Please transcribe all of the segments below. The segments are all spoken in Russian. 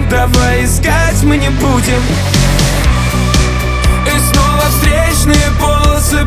давай искать мы не будем. И снова встречные полосы,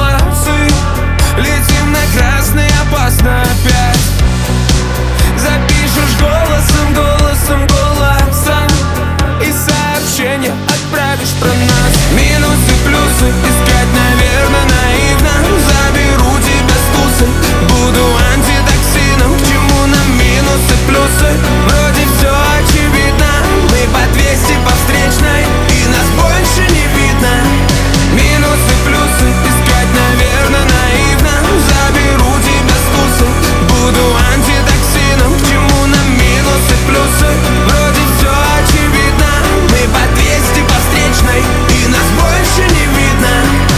летим на красный, опасно опять. Запишешь голосом и сообщение отправишь про нас. Минусы, плюсы искать, наверное, наивно. Заберу тебя с тусы, буду антитоксином. К чему нам минусы, плюсы? Вроде все очевидно. Мы по 200 по встречной, и нас больше не видно. Минусы, плюсы искать, наверное, наивно. Заберу тебя с тусы, буду антитоксином. К чему нам минусы, плюсы? Вроде все очевидно. Мы по 200 по встречной, и нас больше не видно.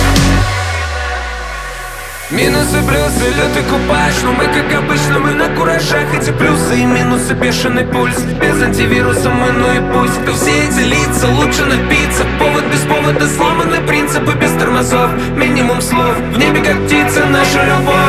Минусы, плюсы, лютый купаж. Но мы, как обычно, мы на куражах. Эти плюсы и минусы, бешеный пульс. Без антивируса мы, ну и пусть. То все эти лица, лучше напиться. Повод без повода, сломаны принципы без тормозов. Минимум слов, в небе как птица наша любовь.